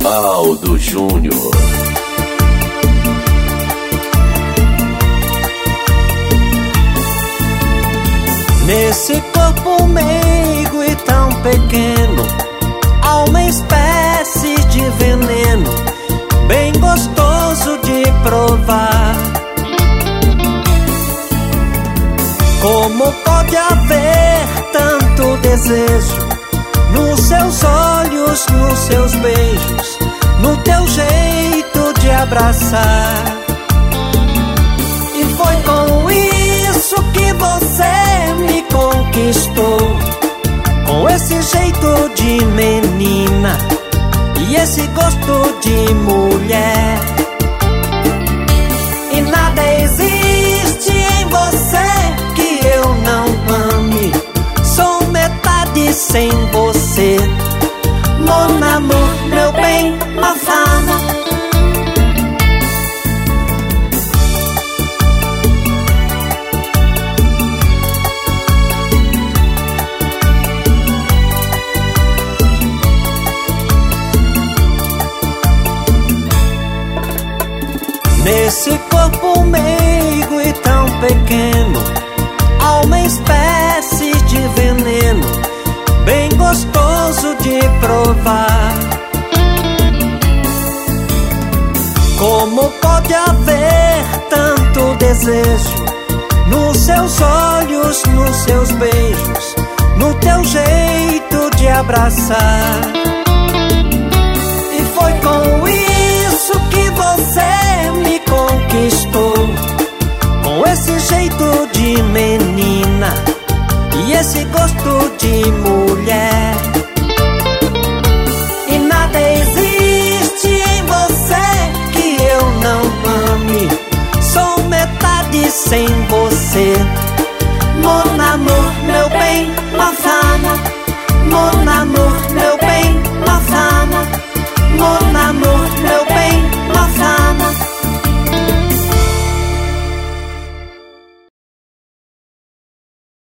Ronaldo Júnior. Nesse corpo meigo e tão pequeno há uma espécie de veneno bem gostoso de provar. Como pode haver tanto desejo nos seus olhos, nos seus beijos, no teu jeito de abraçar? E foi com isso que você me conquistou, com esse jeito de menina e esse gosto de mulher. E nada existe em você que eu não ame. Sou metade sem você. Mon amour, meu bem, ma fama. Nesse corpo meigo e tão pequeno há uma espécie de veneno bem gostoso de provar. Como pode haver tanto desejo nos seus olhos, nos seus beijos, no teu jeito de abraçar? E foi com isso que você me conquistou, com esse jeito de menina e esse gosto de mulher. E nada existe em você que eu não ame. Sou metade sem você. Mon amour, meu bem, ma fama.